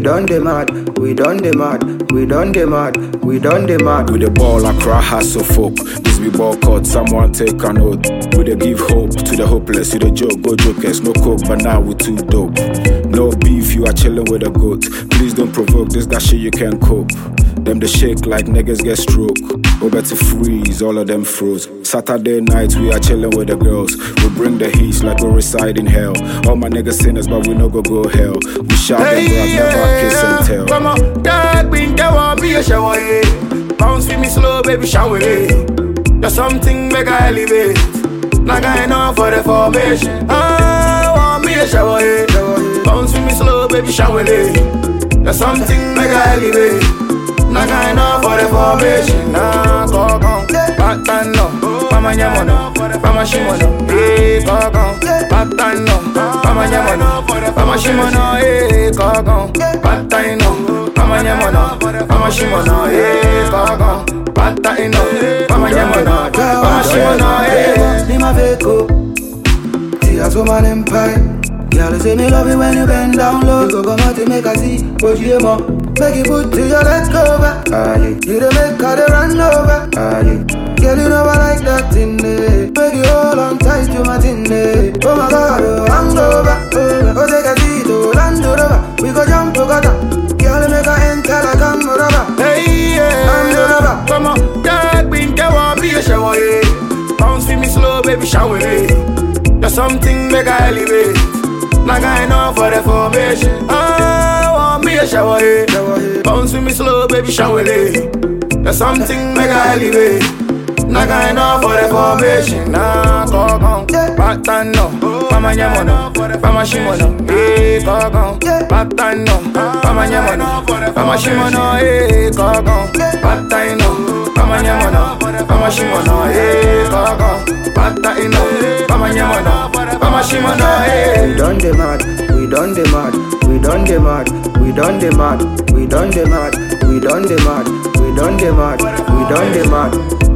done the mad, we done the mad, we done the mad, we done the mad. With the ball, I cry hustle folk. This be ball cut, someone take a note. We dey give hope to the hopeless. You the joke, go jokers, no coke, but now we too dope. No beef, you are chilling with a goat. Please don't provoke, this that shit you can't cope. Them they shake like niggas get stroke. Or better freeze, all of them froze. Saturday nights we are chilling with the girls. We bring the heat like we reside in hell. All my niggas sinners, but we no go hell. We shout them, but I never kiss and tell. Come on, that been there won't be a shower. Bounce with me slow, baby, shower. There's something make I elevate. Not got enough for the formation. I want me a shower. Bounce with me slow, baby, shower. There's something make I elevate. Not got enough for the formation. Nah, go on, pattern no. Mama nyamono, mama shimono. Hey, go on, pattern no. Mama nyamono, mama shimono. Hey, go on, pattern no. Mama nyamono, mama shimono. Hey, go on, pattern no. Mama nyamono, mama shimono. Hey, ni maveko. See us woman empire. Girl, say me love it when you bend down low. You go come out to make a see what you more. Make you put to your legs go back. You the make her the run over. Girl, you know I like that thing there. Make you hold on tight to my thing there. Oh my God, oh, hang over. Oh, take a seat, oh, land over. We go jump together. Girl, make her enter like I'm rubber. Hey, yeah. Come on, that been there won't be a shower. Bounce with me slow, baby, shower. There's something make I elevate. Not got enough for the formation. I want me a shower. Bounce with me slow, baby, shower. There's something make I elevate. Not got enough for the formation. Nah, go on, pattern no. Mama nyamono, mama shimono. Hey, go on, pattern no. Mama nyamono, mama shimono. Hey, go on, pattern no. Mama nyamono, mama shimono. Hey, go on, pattern no. Mama nyamono, mama shimono. Hey. We done the mad, we done the mad, we done the mad, we done the mad, we done the mad, we done the mad, we done the mad, we done the mad.